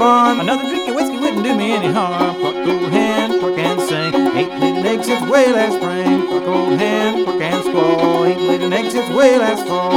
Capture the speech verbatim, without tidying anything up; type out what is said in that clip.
barn. Another drink of whiskey wouldn't do me any harm. Cluck, old hen, cluck and sing. Ain't laid an egg since way last spring. Cluck, old hen, cluck and squaw. Ain't laid an egg since way last fall.